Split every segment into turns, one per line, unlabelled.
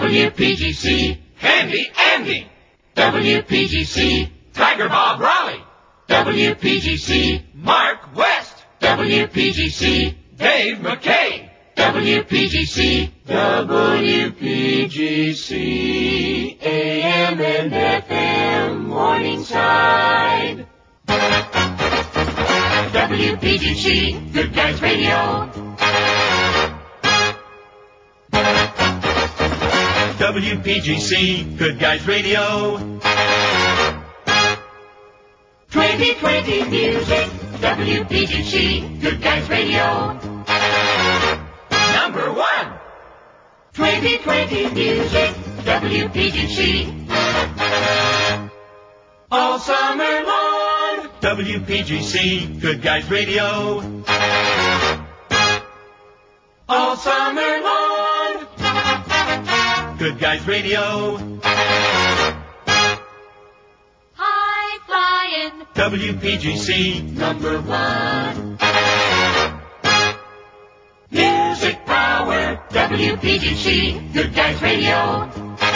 WPGC, Handy Andy. WPGC, Tiger Bob Raleigh. WPGC, Mark West. WPGC, Dave McKay. WPGC, WPGC, AM and FM, Morningside. WPGC, Good Guys Radio. WPGC, Good Guys Radio. 2020 music, WPGC, Good Guys Radio. Number 1. 2020 music, WPGC. All summer long, WPGC, Good Guys Radio. All summer long, Good Guys Radio. High flying, WPGC, number 1. Music power, WPGC, Good Guys Radio.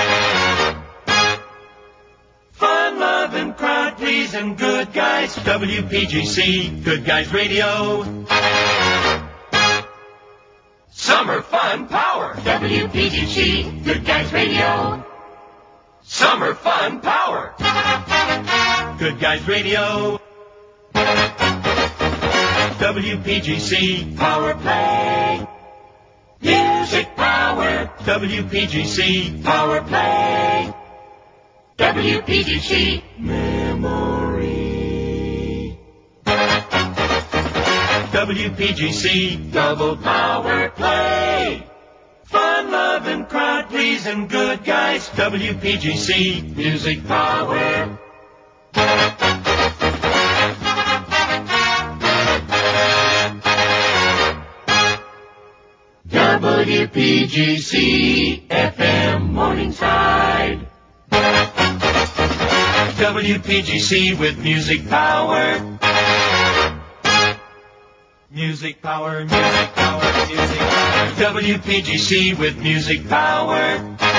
Fun, love, and crowd pleasing, Good Guys, WPGC, Good Guys Radio. Summer fun power, WPGC, Good Guys Radio. Summer fun power, Good Guys Radio. WPGC Power Play. Music power, WPGC Power Play. WPGC Memory. WPGC Double Power Play. Fun, love, and crowd pleasing, Good Guys, WPGC Music Power. WPGC FM Morningside. WPGC with music power. Music power, music power, music power. WPGC with music power.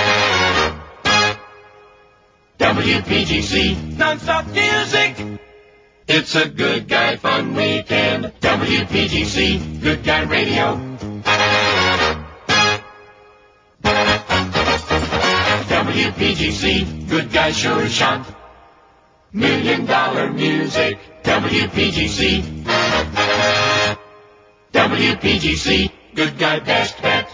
WPGC non-stop music. It's a Good Guy fun weekend. WPGC Good Guy Radio. WPGC Good Guy Sure Shot. $1 million music. WPGC. WPGC Good Guy Best Bet.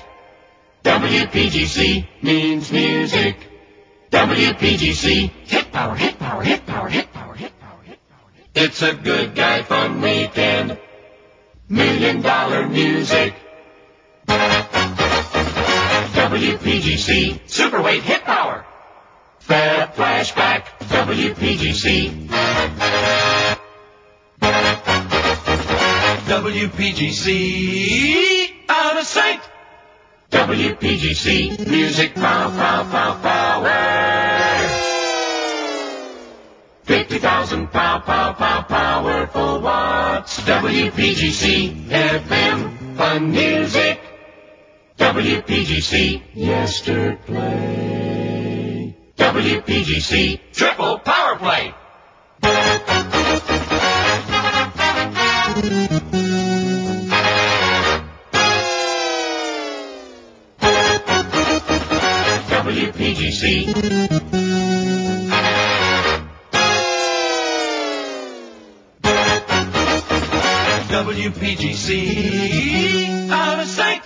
WPGC means music. WPGC hit power, hit power, hit power, hit power, hit power, hit power. It's a Good Guy fun weekend. $1 million music. WPGC Superweight Hit Power. Fab Flashback. WPGC. WPGC Out of Sight. WPGC Music Power. 50,000 powerful watts. WPGC FM Fun Music. WPGC Yesterplay. WPGC Triple Power Play. WPGC WPGC Out of Sight.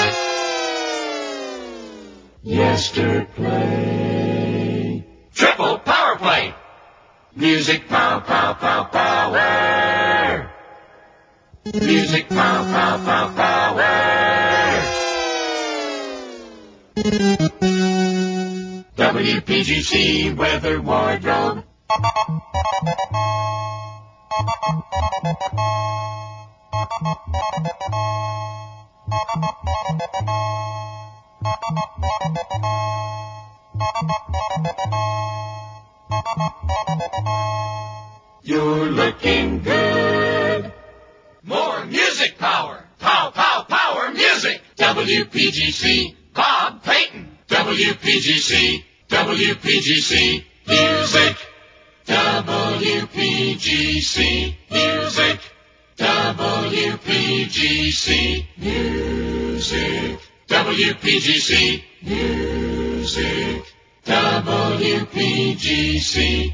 Yesterplay. Triple Power Play. Music power. Music power. WPGC Weather Wardrobe. You're looking good. More music power. Power music. WPGC Bob Payton. WPGC, WPGC Music. WPGC Music. WPGC Music. WPGC Music. WPGC.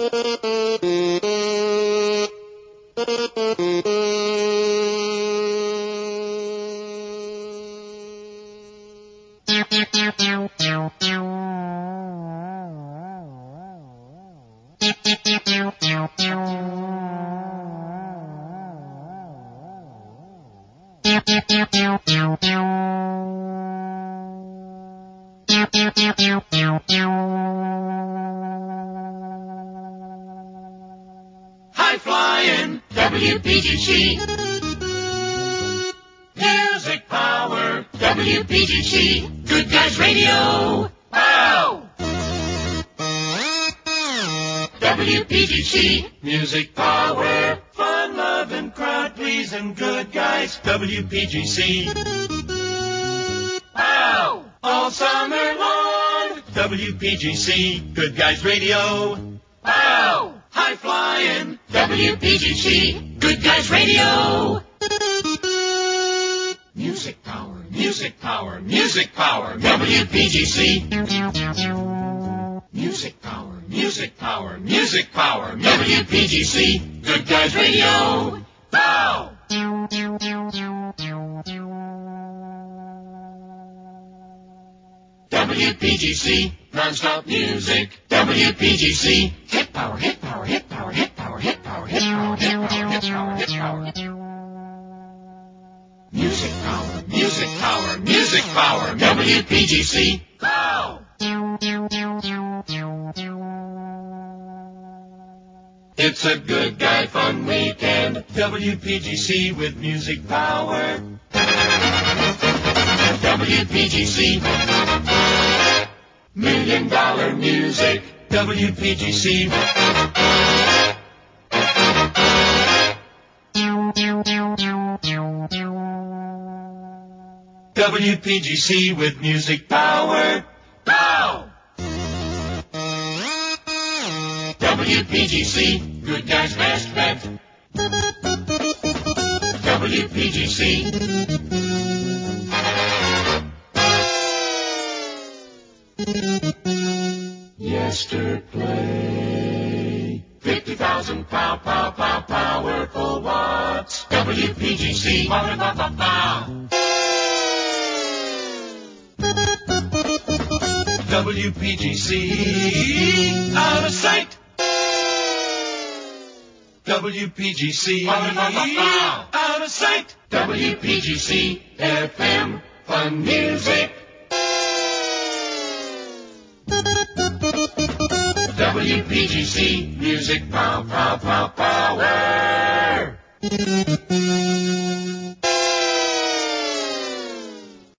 High flying WPGC. Music power WPGC. Good Guys Radio. Wow! WPGC. Music power. Fun, love, and crowd pleasing good guys. WPGC. Wow! All summer long. WPGC. Good Guys Radio. Wow! High flying WPGC. Good Guys Radio. Music power, music power, music power. WPGC. Music power, music power, music power. WPGC. Good Guys Radio. Wow! WPGC. Non-stop music. WPGC. Hit power, hit power, hit power, hit power, hit power, hit power, hit power, hit power, hit power. Music power, music power, music power. WPGC. Wow! It's a good guy fun weekend. WPGC with music power. WPGC. $1 million music. WPGC. WPGC with music power. Wow! WPGC, good guys best bet. WPGC. Yesterday, 50,000 powerful watts. WPGC. WPGC, out of sight. WPGC, out of sight. WPGC, FM, fun music. WPGC, music, power.